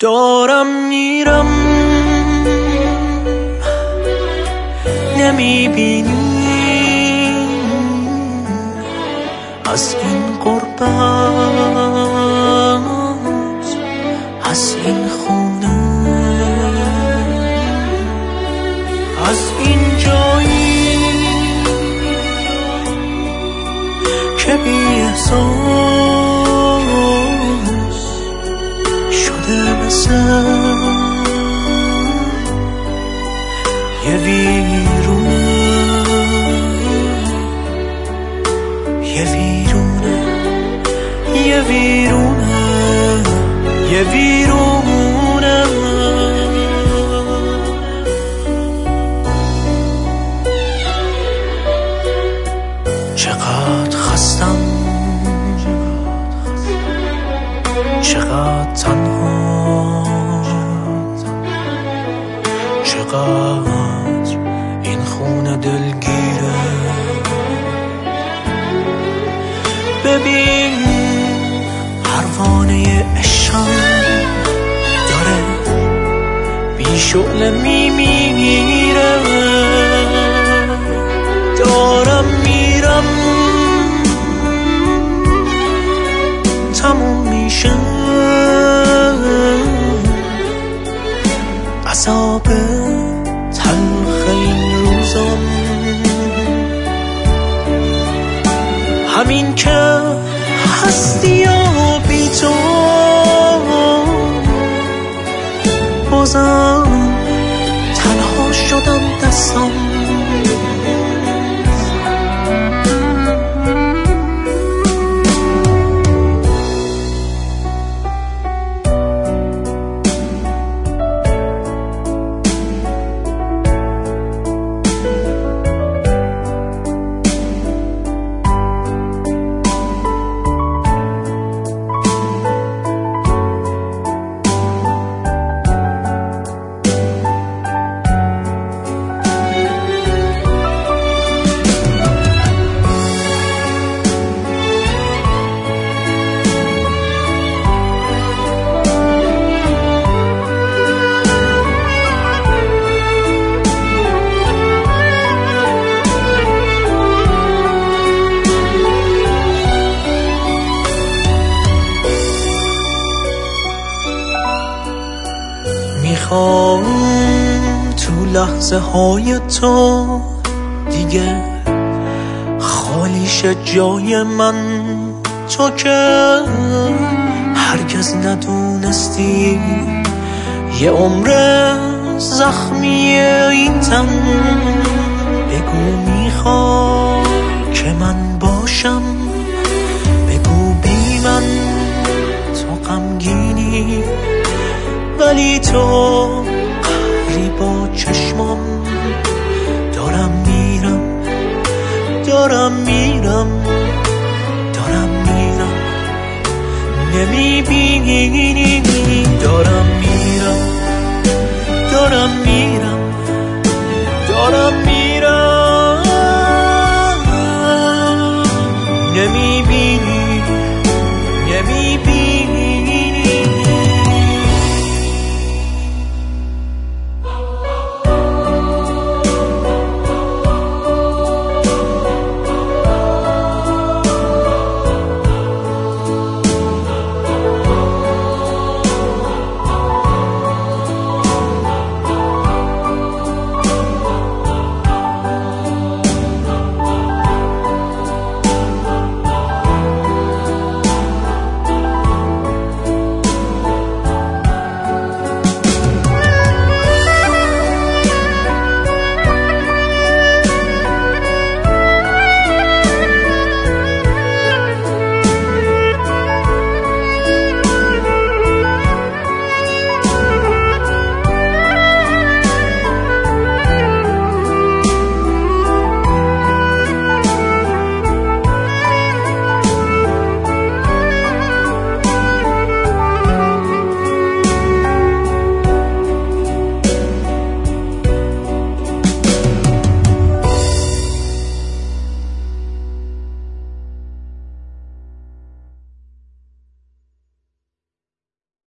دارم میرم نمیبینی از این غربت، از این خونه، از این جایی که بی احساس شده مثل یه ویرونه، یه ویرونه، یه ویرونه، یه ویرونه. چقدر خستم، چقدر تنها، چقدر این خونه دلگیره. ببین پروانه عشقم داره بی شعله میمیره. دارم میرم تموم میشه عذاب تلخ این روزم، همین که هستی یا بی تو بازم تنها شدم دستم. میخوام تو لحظه های تو دیگه خالیش جای من، تو که هرگز ندونستی یه عمر زخمی این تن. بگو میخوای که من باشم، بگو بی من تو غمگینی، ولی تو قهری با چشمام. دارم میرم، دارم میرم، دارم میرم، نمیبینی